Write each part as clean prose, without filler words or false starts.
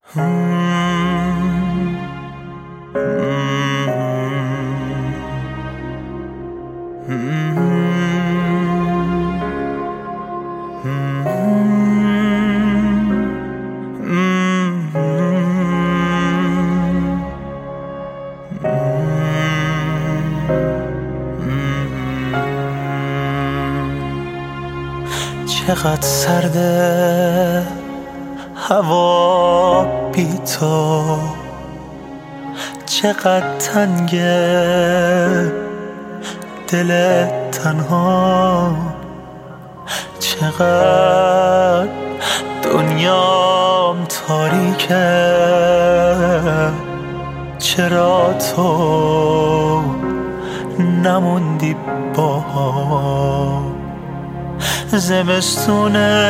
چقدر سرده هوا بی تو، چقدر تنگه دل تنها، چقدر دنیام تاریکه، چرا تو نموندی با زمستونه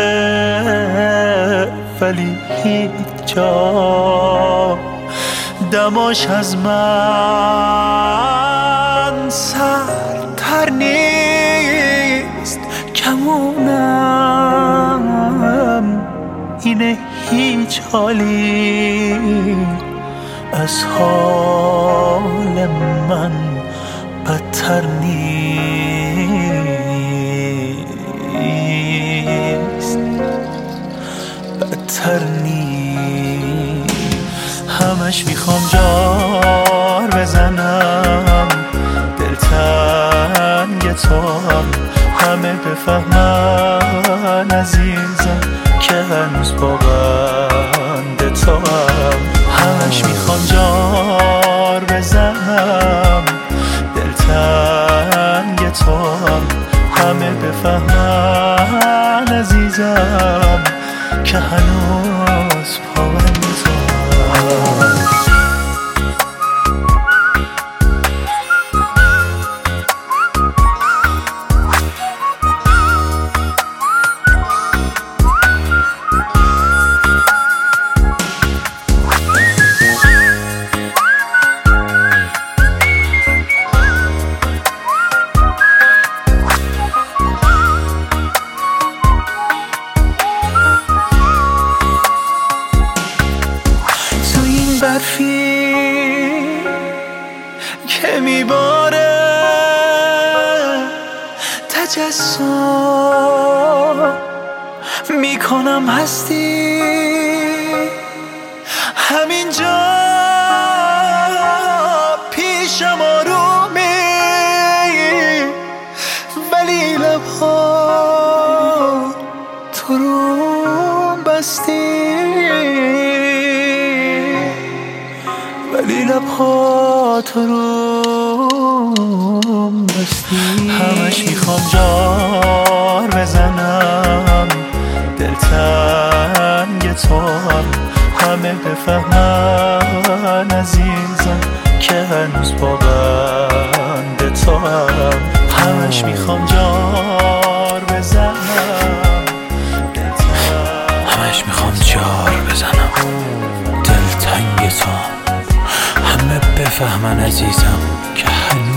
ولی هیچ جا دماش از من سرتر نیست. کمونم اینه هیچ حالی از حال من بدتر نیست، بدتر نیست. همش میخوام جار بزنم، دلتنگ تو هم همه بفهمن عزیزم که هنوز با بند تو هم. همش میخوام جار بزنم، دلتنگ تو هم همه بفهمن عزیزم که هنوز پابند تو هم. برفی که میباره تجسم میکنم هستی همینجا پیشم آرومی، ولی لبها تو رو بستی، ولی لبها تو رو بستی. همش میخوام جار بزنم، دلتنگ تو هم همه بفهمن عزیزم که هنوز با بند تو هم. همش میخوام جار بزنم، همش میخوام جار بزنم، دلتنگ تو همه بفهمن عزیزم که